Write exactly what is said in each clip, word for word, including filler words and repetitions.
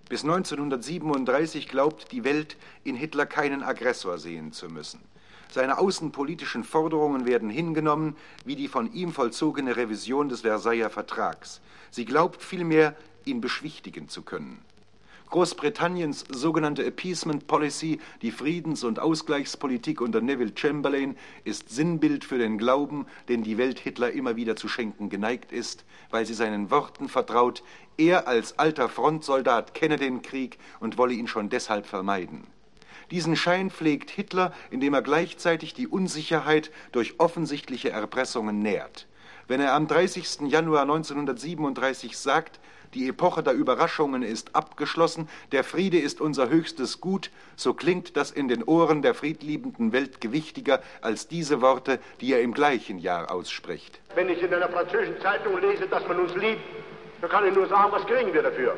Bis neunzehnhundertsiebenunddreißig glaubt die Welt, in Hitler keinen Aggressor sehen zu müssen. Seine außenpolitischen Forderungen werden hingenommen, wie die von ihm vollzogene Revision des Versailler Vertrags. Sie glaubt vielmehr, ihn beschwichtigen zu können. Großbritanniens sogenannte Appeasement Policy, die Friedens- und Ausgleichspolitik unter Neville Chamberlain, ist Sinnbild für den Glauben, den die Welt Hitler immer wieder zu schenken geneigt ist, weil sie seinen Worten vertraut, er als alter Frontsoldat kenne den Krieg und wolle ihn schon deshalb vermeiden. Diesen Schein pflegt Hitler, indem er gleichzeitig die Unsicherheit durch offensichtliche Erpressungen nährt. Wenn er am dreißigsten Januar neunzehnhundertsiebenunddreißig sagt, die Epoche der Überraschungen ist abgeschlossen, der Friede ist unser höchstes Gut, so klingt das in den Ohren der friedliebenden Welt gewichtiger als diese Worte, die er im gleichen Jahr ausspricht. Wenn ich in einer französischen Zeitung lese, dass man uns liebt, dann kann ich nur sagen, was kriegen wir dafür?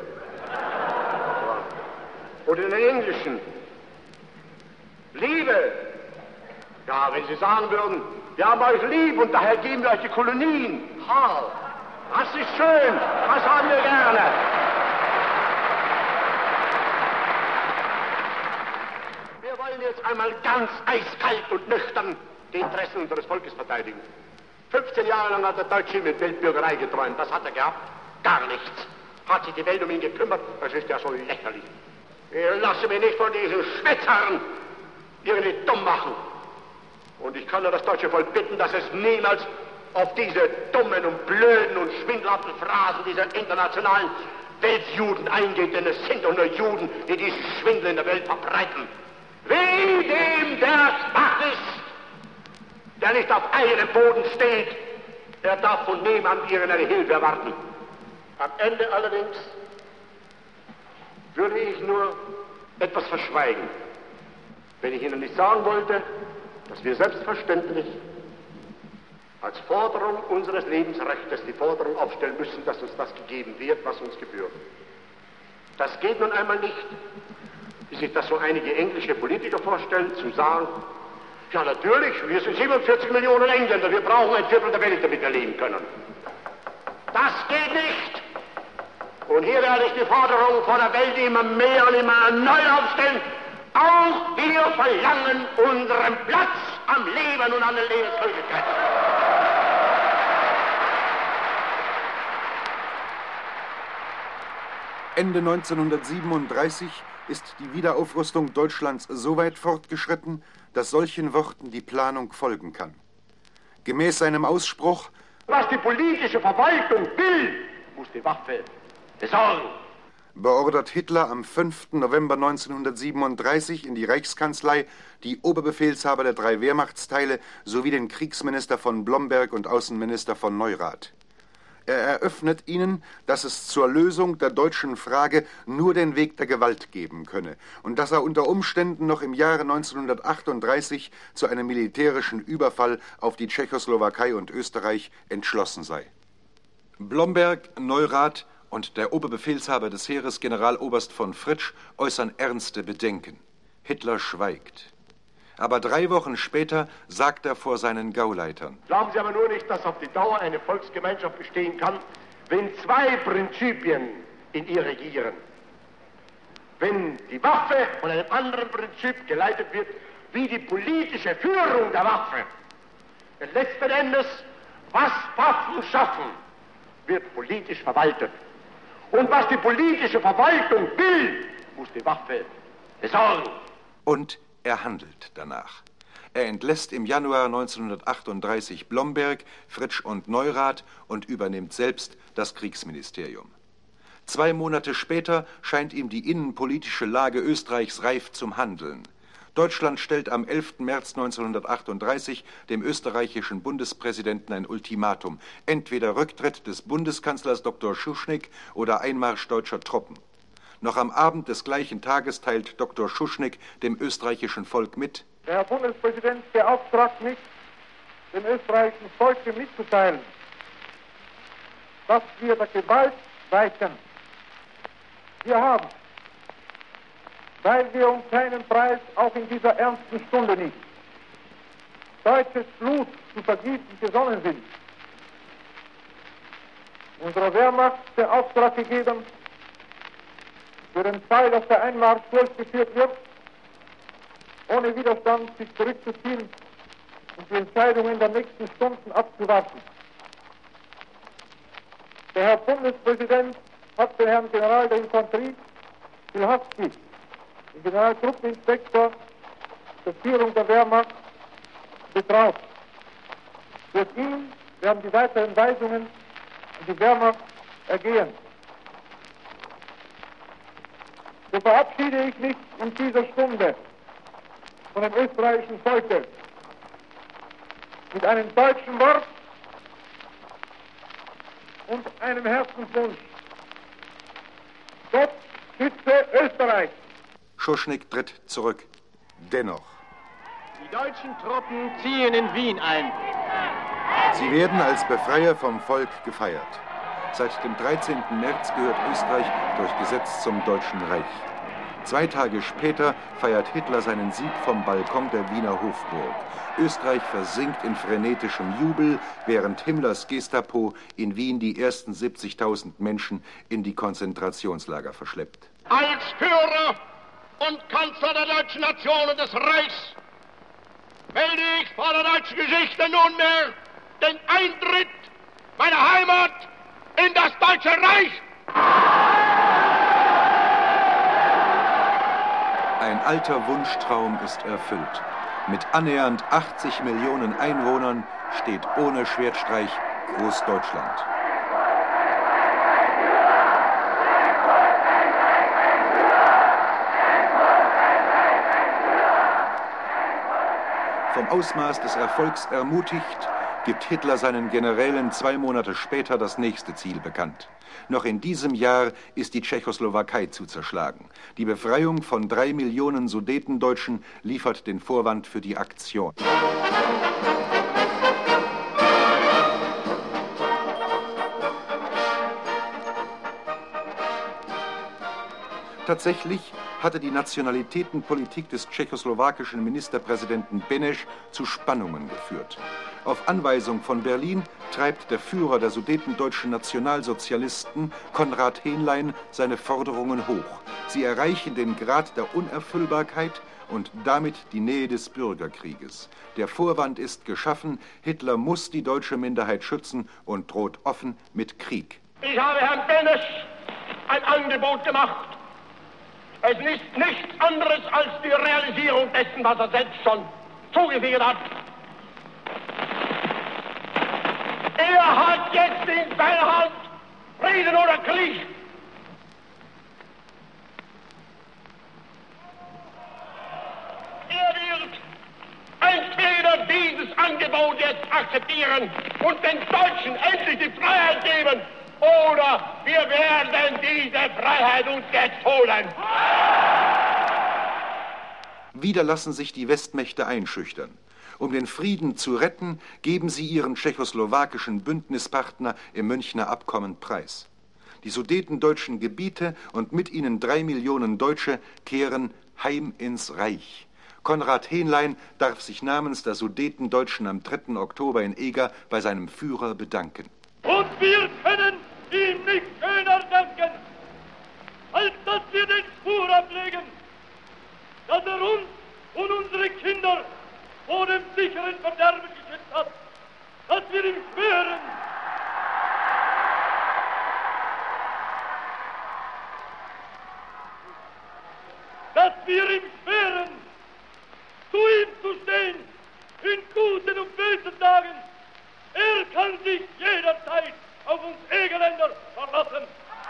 Oder in der englischen. Liebe. Ja, wenn Sie sagen würden, wir haben euch lieb und daher geben wir euch die Kolonien. Ha, das ist schön, das haben wir gerne. Wir wollen jetzt einmal ganz eiskalt und nüchtern die Interessen unseres Volkes verteidigen. fünfzehn Jahre lang hat der Deutsche mit Weltbürgerei geträumt. Was hat er gehabt? Gar nichts. Hat sich die Welt um ihn gekümmert? Das ist ja so lächerlich. Ich lasse mich nicht von diesen Schwätzern irgendwie dumm machen. Und ich kann nur das deutsche Volk bitten, dass es niemals auf diese dummen und blöden und schwindelhaften Phrasen dieser internationalen Weltjuden eingeht, denn es sind doch nur Juden, die diesen Schwindel in der Welt verbreiten. Wie dem der schwach ist, der nicht auf eigenem Boden steht, er darf von niemand irgendeine Hilfe erwarten. Am Ende allerdings würde ich nur etwas verschweigen, wenn ich Ihnen nicht sagen wollte, dass wir selbstverständlich als Forderung unseres Lebensrechts die Forderung aufstellen müssen, dass uns das gegeben wird, was uns gebührt. Das geht nun einmal nicht, wie sich das so einige englische Politiker vorstellen, zu sagen, ja natürlich, wir sind siebenundvierzig Millionen Engländer, wir brauchen ein Viertel der Welt, damit wir leben können. Das geht nicht. Und hier werde ich die Forderung von der Welt immer mehr und immer neu aufstellen. Auch wir verlangen unseren Platz am Leben und an der Lebensmöglichkeit. Ende neunzehnhundertsiebenunddreißig ist die Wiederaufrüstung Deutschlands so weit fortgeschritten, dass solchen Worten die Planung folgen kann. Gemäß seinem Ausspruch: Was die politische Verwaltung will, muss die Waffe besorgen. Beordert Hitler am fünften November neunzehnhundertsiebenunddreißig in die Reichskanzlei die Oberbefehlshaber der drei Wehrmachtsteile sowie den Kriegsminister von Blomberg und Außenminister von Neurath. Er eröffnet ihnen, dass es zur Lösung der deutschen Frage nur den Weg der Gewalt geben könne und dass er unter Umständen noch im Jahre neunzehnhundertachtunddreißig zu einem militärischen Überfall auf die Tschechoslowakei und Österreich entschlossen sei. Blomberg, Neurath und der Oberbefehlshaber des Heeres, Generaloberst von Fritsch, äußern ernste Bedenken. Hitler schweigt. Aber drei Wochen später sagt er vor seinen Gauleitern: Glauben Sie aber nur nicht, dass auf die Dauer eine Volksgemeinschaft bestehen kann, wenn zwei Prinzipien in ihr regieren. Wenn die Waffe von einem anderen Prinzip geleitet wird, wie die politische Führung der Waffe. Denn letzten Endes, was Waffen schaffen, wird politisch verwaltet. Und was die politische Verwaltung will, muss die Waffe besorgen. Und er handelt danach. Er entlässt im Januar neunzehnhundertachtunddreißig Blomberg, Fritsch und Neurath und übernimmt selbst das Kriegsministerium. Zwei Monate später scheint ihm die innenpolitische Lage Österreichs reif zum Handeln. Deutschland stellt am elften März neunzehnhundertachtunddreißig dem österreichischen Bundespräsidenten ein Ultimatum: entweder Rücktritt des Bundeskanzlers Doktor Schuschnigg oder Einmarsch deutscher Truppen. Noch am Abend des gleichen Tages teilt Doktor Schuschnigg dem österreichischen Volk mit: Der Herr Bundespräsident beauftragt mich, dem österreichischen Volke mitzuteilen, dass wir der Gewalt weichen. Wir haben, weil wir um keinen Preis, auch in dieser ernsten Stunde nicht, deutsches Blut zu vergießen gesonnen sind, unserer Wehrmacht den Auftrag gegeben, deren Zeit auf der Einmarsch durchgeführt wird, ohne Widerstand sich zurückzuziehen und die Entscheidungen der nächsten Stunden abzuwarten. Der Herr Bundespräsident hat den Herrn General der Infanterie, Wilhafsky, den Generaltruppeninspektor der Führung der Wehrmacht, betraut. Durch ihn werden die weiteren Weisungen an die Wehrmacht ergehen. So verabschiede ich mich in dieser Stunde von dem österreichischen Volke mit einem deutschen Wort und einem Herzenswunsch. Gott schütze Österreich! Schuschnigg tritt zurück. Dennoch. Die deutschen Truppen ziehen in Wien ein. Sie werden als Befreier vom Volk gefeiert. Seit dem dreizehnten März gehört Österreich durch Gesetz zum Deutschen Reich. Zwei Tage später feiert Hitler seinen Sieg vom Balkon der Wiener Hofburg. Österreich versinkt in frenetischem Jubel, während Himmlers Gestapo in Wien die ersten siebzigtausend Menschen in die Konzentrationslager verschleppt. Als Führer und Kanzler der deutschen Nation und des Reichs melde ich vor der deutschen Geschichte nunmehr den Eintritt meiner Heimat in das Deutsche Reich. Ein alter Wunschtraum ist erfüllt. Mit annähernd achtzig Millionen Einwohnern steht ohne Schwertstreich Großdeutschland. Vom Ausmaß des Erfolgs ermutigt, gibt Hitler seinen Generälen zwei Monate später das nächste Ziel bekannt. Noch in diesem Jahr ist die Tschechoslowakei zu zerschlagen. Die Befreiung von drei Millionen Sudetendeutschen liefert den Vorwand für die Aktion. Tatsächlich hatte die Nationalitätenpolitik des tschechoslowakischen Ministerpräsidenten Beneš zu Spannungen geführt. Auf Anweisung von Berlin treibt der Führer der sudetendeutschen Nationalsozialisten, Konrad Henlein, seine Forderungen hoch. Sie erreichen den Grad der Unerfüllbarkeit und damit die Nähe des Bürgerkrieges. Der Vorwand ist geschaffen, Hitler muss die deutsche Minderheit schützen und droht offen mit Krieg. Ich habe Herrn Beneš ein Angebot gemacht. Es ist nichts anderes als die Realisierung dessen, was er selbst schon zugesichert hat. Er hat jetzt in seiner Hand Frieden oder Krieg. Er wird entweder dieses Angebot jetzt akzeptieren und den Deutschen endlich die Freiheit geben, oder wir werden diese Freiheit uns jetzt holen. Wieder lassen sich die Westmächte einschüchtern. Um den Frieden zu retten, geben sie ihren tschechoslowakischen Bündnispartner im Münchner Abkommen preis. Die sudetendeutschen Gebiete und mit ihnen drei Millionen Deutsche kehren heim ins Reich. Konrad Henlein darf sich namens der Sudetendeutschen am dritten Oktober in Eger bei seinem Führer bedanken. Und wir können ihm nicht schöner danken, als dass wir den Spur ablegen, dass er uns und unsere Kinder vor dem sicheren Verderben geschützt hat, dass wir ihm schwören, dass wir ihm schwören, zu ihm zu stehen, in guten und bösen Tagen. Er kann sich jederzeit auf uns Egerländer verlassen.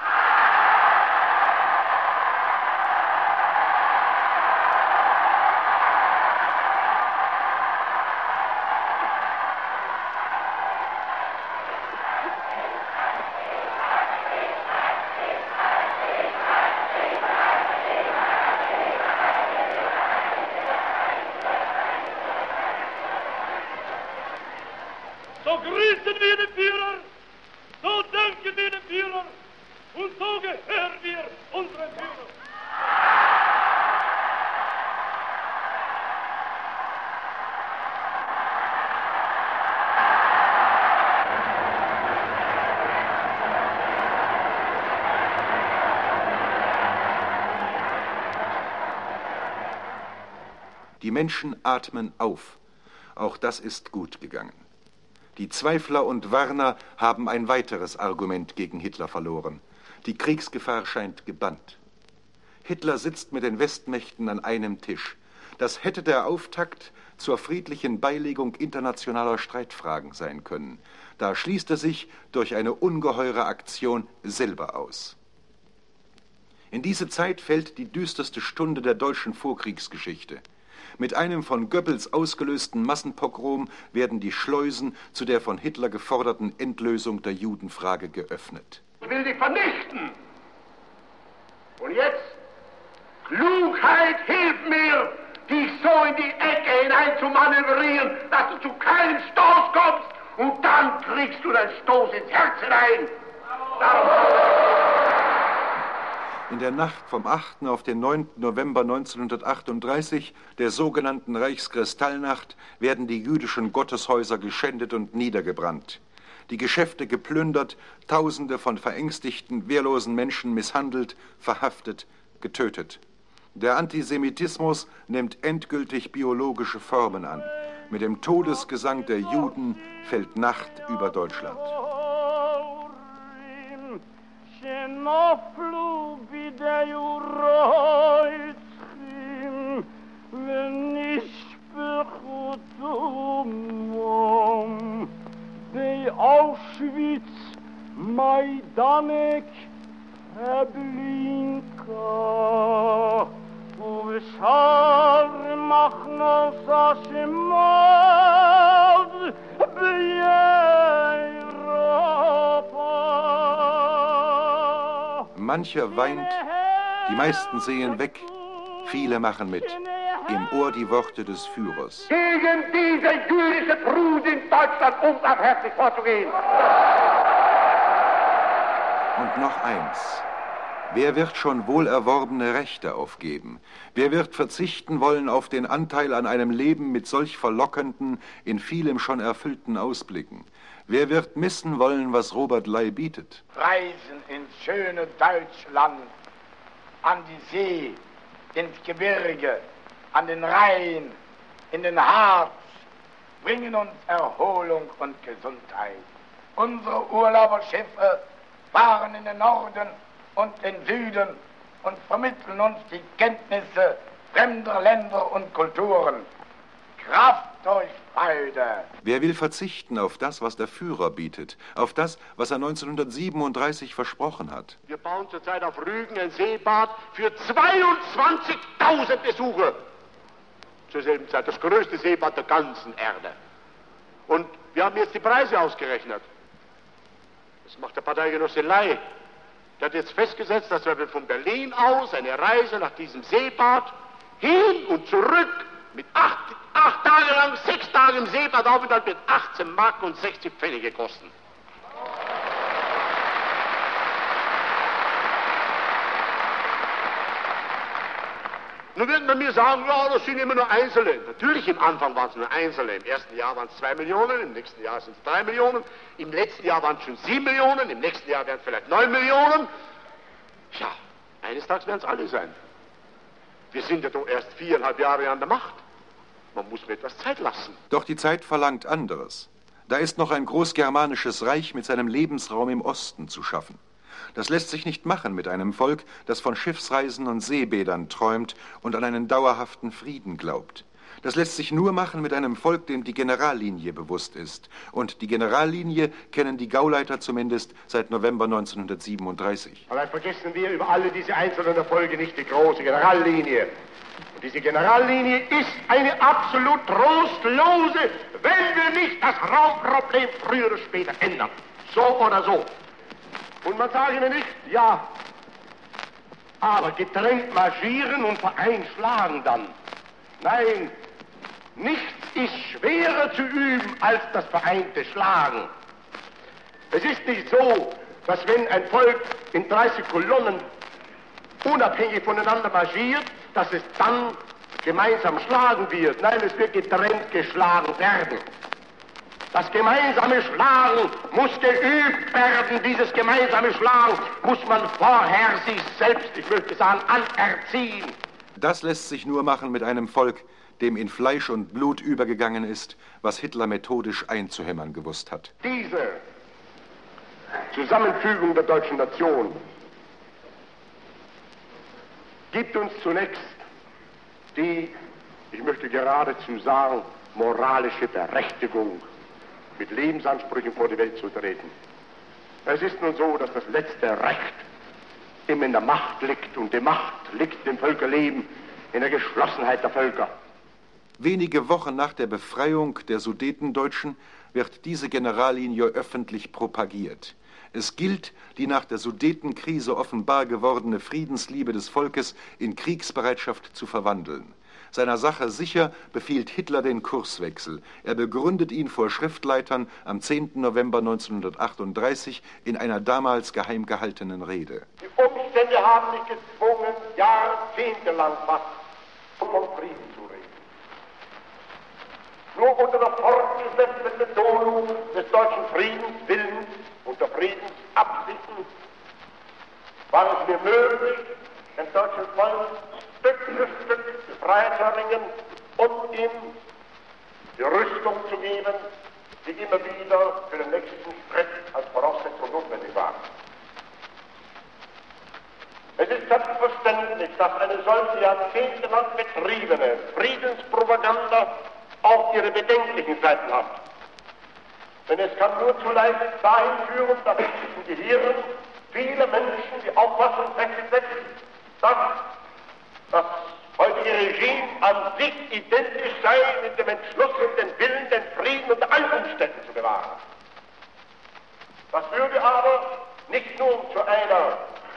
So grüßen wir den Führer, so danken wir dem Führer und so gehören wir unserem Führer. Die Menschen atmen auf. Auch das ist gut gegangen. Die Zweifler und Warner haben ein weiteres Argument gegen Hitler verloren. Die Kriegsgefahr scheint gebannt. Hitler sitzt mit den Westmächten an einem Tisch. Das hätte der Auftakt zur friedlichen Beilegung internationaler Streitfragen sein können. Da schließt er sich durch eine ungeheure Aktion selber aus. In diese Zeit fällt die düsterste Stunde der deutschen Vorkriegsgeschichte. Mit einem von Goebbels ausgelösten Massenpogrom werden die Schleusen zu der von Hitler geforderten Endlösung der Judenfrage geöffnet. Ich will dich vernichten. Und jetzt, Klugheit, hilf mir, dich so in die Ecke hinein zu manövrieren, dass du zu keinem Stoß kommst und dann kriegst du den Stoß ins Herz hinein. In der Nacht vom achten auf den neunten November neunzehnhundertachtunddreißig, der sogenannten Reichskristallnacht, werden die jüdischen Gotteshäuser geschändet und niedergebrannt. Die Geschäfte geplündert, Tausende von verängstigten, wehrlosen Menschen misshandelt, verhaftet, getötet. Der Antisemitismus nimmt endgültig biologische Formen an. Mit dem Todesgesang der Juden fällt Nacht über Deutschland. Auschwitz, Majdanek, Treblinka, ובשאר מחנוס השמות באירופה. Mancher weint, die meisten sehen weg, viele machen mit. Im Ohr die Worte des Führers. Gegen diese jüdische Brut in Deutschland unbarmherzig vorzugehen. Und noch eins. Wer wird schon wohlerworbene Rechte aufgeben? Wer wird verzichten wollen auf den Anteil an einem Leben mit solch verlockenden, in vielem schon erfüllten Ausblicken? Wer wird missen wollen, was Robert Ley bietet? Reisen ins schöne Deutschland, an die See, ins Gebirge, an den Rhein, in den Harz, bringen uns Erholung und Gesundheit. Unsere Urlauberschiffe fahren in den Norden und den Süden und vermitteln uns die Kenntnisse fremder Länder und Kulturen. Kraft durch Freude. Wer will verzichten auf das, was der Führer bietet, auf das, was er neunzehnhundertsiebenunddreißig versprochen hat? Wir bauen zurzeit auf Rügen ein Seebad für zweiundzwanzigtausend Besucher. Zur selben Zeit das größte Seebad der ganzen Erde. Und wir haben jetzt die Preise ausgerechnet. Das macht der Parteigenosse Ley. Der hat jetzt festgesetzt, dass wir von Berlin aus eine Reise nach diesem Seebad hin und zurück mit acht, acht Tage lang, sechs Tage im Seebad Aufenthalt mit achtzehn Mark und sechzig Pfennige kosten. Nun wird man mir sagen, ja, das sind immer nur Einzelne. Natürlich, im Anfang waren es nur Einzelne. Im ersten Jahr waren es zwei Millionen, im nächsten Jahr sind es drei Millionen, im letzten Jahr waren es schon sieben Millionen, im nächsten Jahr werden es vielleicht neun Millionen. Ja, eines Tages werden es alle sein. Wir sind ja doch erst viereinhalb Jahre an der Macht. Man muss mir etwas Zeit lassen. Doch die Zeit verlangt anderes. Da ist noch ein großgermanisches Reich mit seinem Lebensraum im Osten zu schaffen. Das lässt sich nicht machen mit einem Volk, das von Schiffsreisen und Seebädern träumt und an einen dauerhaften Frieden glaubt. Das lässt sich nur machen mit einem Volk, dem die Generallinie bewusst ist. Und die Generallinie kennen die Gauleiter zumindest seit November neunzehnhundertsiebenunddreißig. Aber vergessen wir über alle diese einzelnen Erfolge nicht die große Generallinie. Und diese Generallinie ist eine absolut trostlose, wenn wir nicht das Raumproblem früher oder später ändern. So oder so. Und man sage mir nicht, ja, aber getrennt marschieren und vereint schlagen dann. Nein, nichts ist schwerer zu üben als das vereinte Schlagen. Es ist nicht so, dass wenn ein Volk in dreißig Kolonnen unabhängig voneinander marschiert, dass es dann gemeinsam schlagen wird. Nein, es wird getrennt geschlagen werden. Das gemeinsame Schlagen muss geübt werden. Dieses gemeinsame Schlagen muss man vorher sich selbst, ich möchte sagen, anerziehen. Das lässt sich nur machen mit einem Volk, dem in Fleisch und Blut übergegangen ist, was Hitler methodisch einzuhämmern gewusst hat. Diese Zusammenfügung der deutschen Nation gibt uns zunächst die, ich möchte geradezu sagen, moralische Berechtigung, mit Lebensansprüchen vor die Welt zu treten. Es ist nun so, dass das letzte Recht immer in der Macht liegt, und die Macht liegt im Völkerleben, in der Geschlossenheit der Völker. Wenige Wochen nach der Befreiung der Sudetendeutschen wird diese Generallinie öffentlich propagiert. Es gilt, die nach der Sudetenkrise offenbar gewordene Friedensliebe des Volkes in Kriegsbereitschaft zu verwandeln. Seiner Sache sicher befiehlt Hitler den Kurswechsel. Er begründet ihn vor Schriftleitern am zehnten November neunzehnhundertachtunddreißig in einer damals geheim gehaltenen Rede. Die Umstände haben mich gezwungen, jahrzehntelang fast von Frieden zu reden. Nur unter der fortgesetzten Betonung des deutschen Friedenswillens und der Friedensabsichten war es mir möglich, dem deutschen Volk Stück für Stück die Freiheit zu erringen und ihm die Rüstung zu geben, die immer wieder für den nächsten Schritt als Voraussetzung notwendig war. Es ist selbstverständlich, dass eine solche jahrzehntelang betriebene Friedenspropaganda auch ihre bedenklichen Seiten hat. Denn es kann nur zu leicht dahin führen, dass im Gehirn viele Menschen die Auffassung festsetzen, dass das heutige Regime an sich identisch sei mit dem Entschluss und dem Willen, den Frieden unter allen Umständen zu bewahren. Das würde aber nicht nur zu einer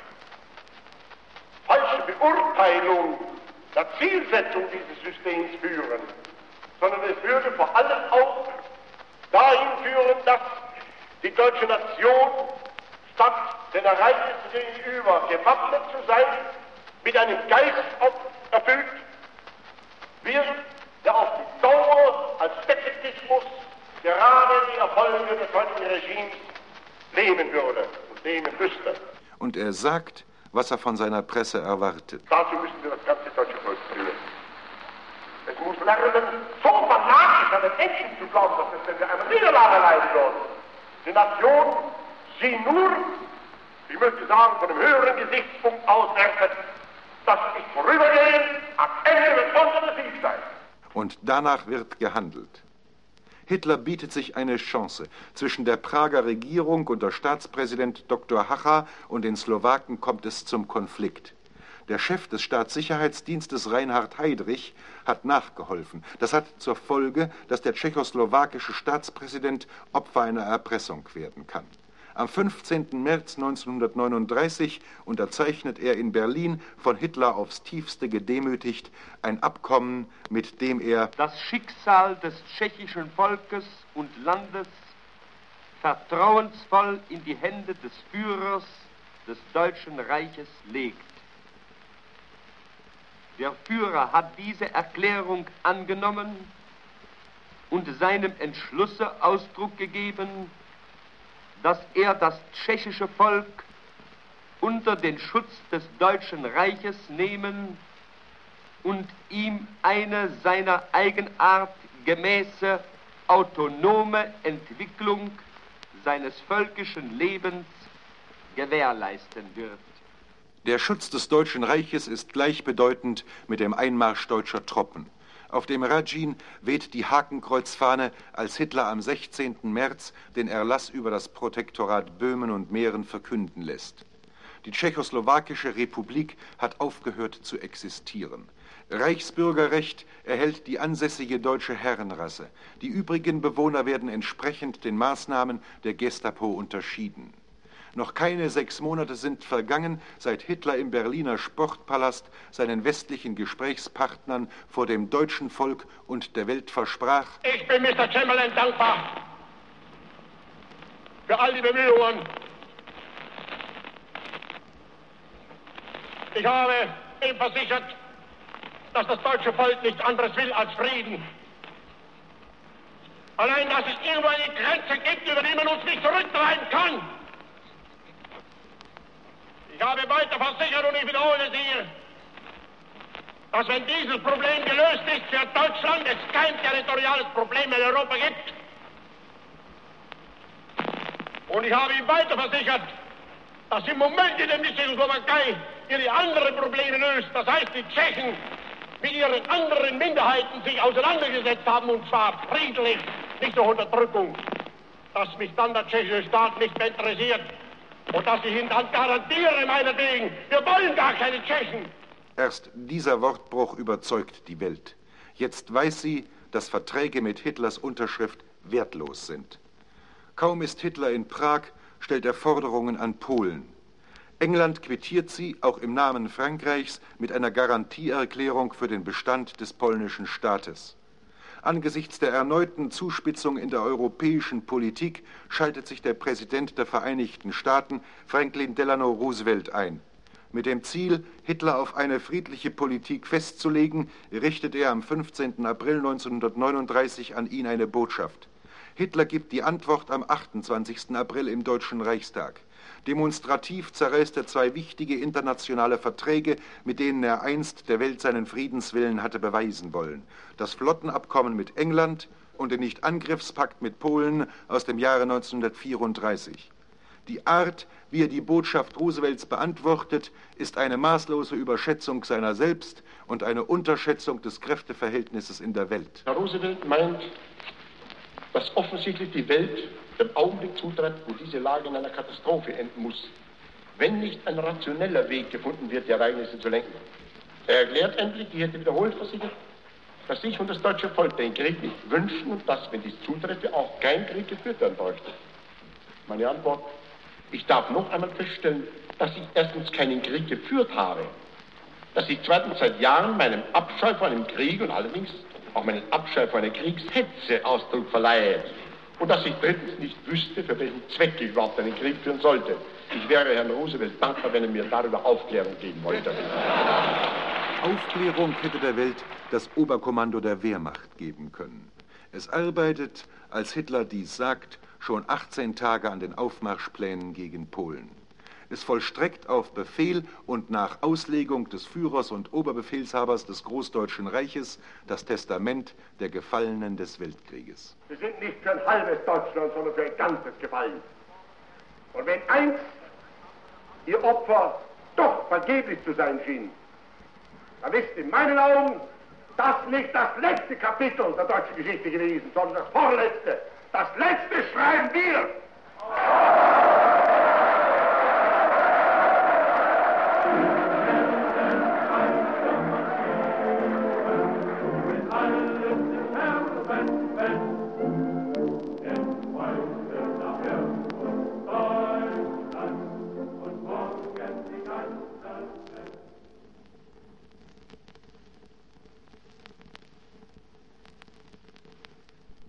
falschen Beurteilung der Zielsetzung dieses Systems führen, sondern es würde vor allem auch dahin führen, dass die deutsche Nation statt den Ereignissen gegenüber gewappnet zu sein, mit einem Geist erfüllt wird, der auf die Dauer als Defetismus gerade die Erfolge des heutigen Regimes nehmen würde und nehmen müsste. Und er sagt, was er von seiner Presse erwartet. Dazu müssen wir das ganze deutsche Volk führen. Es muss lernen, so fanatisch an den Enden zu glauben, dass es, wenn wir eine Niederlage leiden würden, die Nation sie nur, ich möchte sagen, von einem höheren Gesichtspunkt aus wertet. Das ist vorübergehend, am Ende wird unsere Sieg sein. Und danach wird gehandelt. Hitler bietet sich eine Chance. Zwischen der Prager Regierung unter Staatspräsident Doktor Hacha und den Slowaken kommt es zum Konflikt. Der Chef des Staatssicherheitsdienstes Reinhard Heydrich hat nachgeholfen. Das hat zur Folge, dass der tschechoslowakische Staatspräsident Opfer einer Erpressung werden kann. Am fünfzehnten März neunzehnhundertneununddreißig unterzeichnet er in Berlin, von Hitler aufs Tiefste gedemütigt, ein Abkommen, mit dem er das Schicksal des tschechischen Volkes und Landes vertrauensvoll in die Hände des Führers des Deutschen Reiches legt. Der Führer hat diese Erklärung angenommen und seinem Entschlusse Ausdruck gegeben, dass er das tschechische Volk unter den Schutz des Deutschen Reiches nehmen und ihm eine seiner Eigenart gemäße autonome Entwicklung seines völkischen Lebens gewährleisten wird. Der Schutz des Deutschen Reiches ist gleichbedeutend mit dem Einmarsch deutscher Truppen. Auf dem Radschin weht die Hakenkreuzfahne, als Hitler am sechzehnten März den Erlass über das Protektorat Böhmen und Mähren verkünden lässt. Die Tschechoslowakische Republik hat aufgehört zu existieren. Reichsbürgerrecht erhält die ansässige deutsche Herrenrasse. Die übrigen Bewohner werden entsprechend den Maßnahmen der Gestapo unterschieden. Noch keine sechs Monate sind vergangen, seit Hitler im Berliner Sportpalast seinen westlichen Gesprächspartnern vor dem deutschen Volk und der Welt versprach: Ich bin Mister Chamberlain dankbar für all die Bemühungen. Ich habe ihm versichert, dass das deutsche Volk nichts anderes will als Frieden. Allein, dass es irgendwo eine Grenze gibt, über die man uns nicht zurücktreiben kann. Ich habe weiter versichert, und ich wiederhole es hier, dass wenn dieses Problem gelöst ist, für Deutschland es kein territoriales Problem in Europa gibt. Und ich habe ihm weiter versichert, dass im Moment in der Tschechoslowakei ihre anderen Probleme löst. Das heißt, die Tschechen mit ihren anderen Minderheiten sich auseinandergesetzt haben, und zwar friedlich, nicht durch Unterdrückung. Dass mich dann der tschechische Staat nicht mehr interessiert und dass ich ihn dann garantiere, meinetwegen, wir wollen gar keine Tschechen. Erst dieser Wortbruch überzeugt die Welt. Jetzt weiß sie, dass Verträge mit Hitlers Unterschrift wertlos sind. Kaum ist Hitler in Prag, stellt er Forderungen an Polen. England quittiert sie, auch im Namen Frankreichs, mit einer Garantieerklärung für den Bestand des polnischen Staates. Angesichts der erneuten Zuspitzung in der europäischen Politik schaltet sich der Präsident der Vereinigten Staaten, Franklin Delano Roosevelt, ein. Mit dem Ziel, Hitler auf eine friedliche Politik festzulegen, richtet er am fünfzehnten April neunzehnhundertneununddreißig an ihn eine Botschaft. Hitler gibt die Antwort am achtundzwanzigsten April im Deutschen Reichstag. Demonstrativ zerreißt er zwei wichtige internationale Verträge, mit denen er einst der Welt seinen Friedenswillen hatte beweisen wollen. Das Flottenabkommen mit England und den Nichtangriffspakt mit Polen aus dem Jahre neunzehnhundertvierunddreißig. Die Art, wie er die Botschaft Roosevelts beantwortet, ist eine maßlose Überschätzung seiner selbst und eine Unterschätzung des Kräfteverhältnisses in der Welt. Herr Roosevelt meint, dass offensichtlich die Welt dem Augenblick zutritt, wo diese Lage in einer Katastrophe enden muss, wenn nicht ein rationeller Weg gefunden wird, die Ereignisse zu lenken. Er erklärt endlich, ich hätte wiederholt versichert, dass sich und das deutsche Volk den Krieg nicht wünschen und dass, wenn dies zutrete, auch kein Krieg geführt werden bräuchte. Meine Antwort: Ich darf noch einmal feststellen, dass ich erstens keinen Krieg geführt habe, dass ich zweitens seit Jahren meinem Abscheu vor einem Krieg und allerdings auch meinen Abscheu vor einer Kriegshetze Ausdruck verleihe und dass ich drittens nicht wüsste, für welchen Zweck ich überhaupt einen Krieg führen sollte. Ich wäre Herrn Roosevelt dankbar, wenn er mir darüber Aufklärung geben wollte. Aufklärung hätte der Welt das Oberkommando der Wehrmacht geben können. Es arbeitet, als Hitler dies sagt, schon achtzehn Tage an den Aufmarschplänen gegen Polen. Es vollstreckt auf Befehl und nach Auslegung des Führers und Oberbefehlshabers des Großdeutschen Reiches das Testament der Gefallenen des Weltkrieges. Sie sind nicht für ein halbes Deutschland, sondern für ein ganzes gefallen. Und wenn einst Ihr Opfer doch vergeblich zu sein schien, dann ist in meinen Augen das nicht das letzte Kapitel der deutschen Geschichte gewesen, sondern das vorletzte. Das letzte schreiben wir.